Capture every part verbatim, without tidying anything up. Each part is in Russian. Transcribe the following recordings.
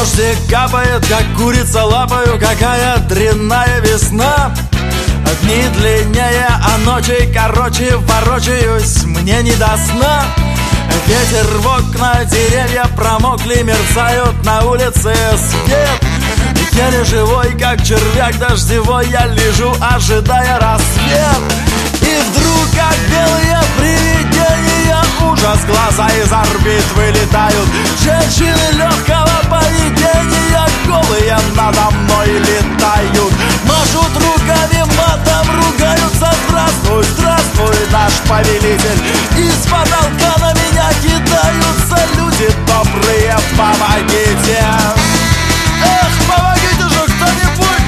Дождик капает, как курица лапаю, какая дрянная весна. Дни длиннее, а ночи короче, ворочаюсь, мне не до сна. Ветер в окна, деревья промокли, мерцают на улице свет. Еле живой, как червяк дождевой, я лежу, ожидая рассвет. И вдруг, как белые привидения, ужас, глаза из орбит вылетают. Женщины легкого поведения, голые надо мной летают. Машут руками, матом ругаются. Здравствуй, здравствуй, наш повелитель. Из потолка на меня кидаются люди добрые, помогите. Эх, помогите же кто-нибудь!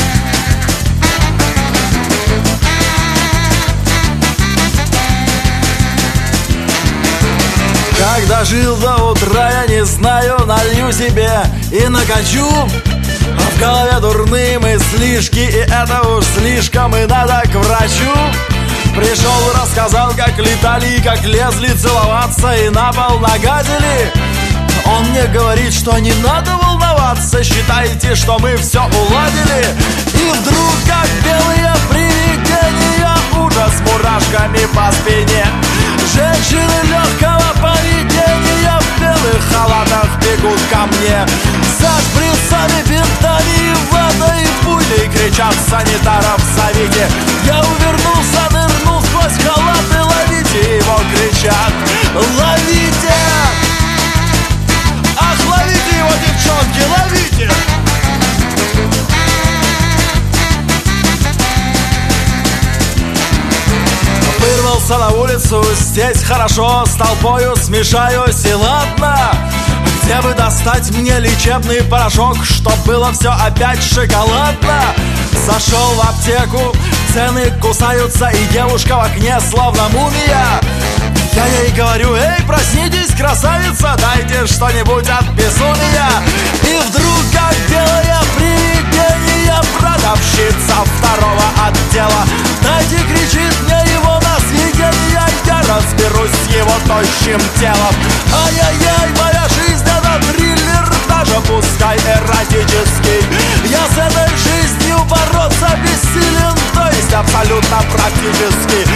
Когда жил до утра, я не знаю, налью себе и накачу. А в голове дурные мыслишки, и это уж слишком, и надо к врачу. Пришел, рассказал, как летали и как лезли целоваться, и на пол нагадили. Он мне говорит, что не надо волноваться, считайте, что мы все уладили. И вдруг, как белые привидения, ужас мурашками по спине. Женщины легкого поведения в белых халатах бегут ко мне. За шприцами, бинтами и ватой, пулей кричат санитаров зовите. Я увернулся, нырнул сквозь халат, и ловите его, кричат, ловите! Ах, ловите его, девчонки, ловите! Вырвался на улицу, здесь хорошо, с толпою смешаюсь, и ладно. Где бы достать мне лечебный порошок, чтоб было все опять шоколадно? Зашел в аптеку, цены кусаются, и девушка в окне словно мумия. Я ей говорю, эй, проснитесь, красавица, дайте что-нибудь от безумия. И вдруг, как белое привидение, продавщица второго отдела, дайте, кричит мне его на свидетелье, я разберусь с его тощим телом. Ай-яй-яй, моя жизнь это триллер, даже пускай эротический. Я с этой жизнью бороться бессилен, то есть абсолютно практически.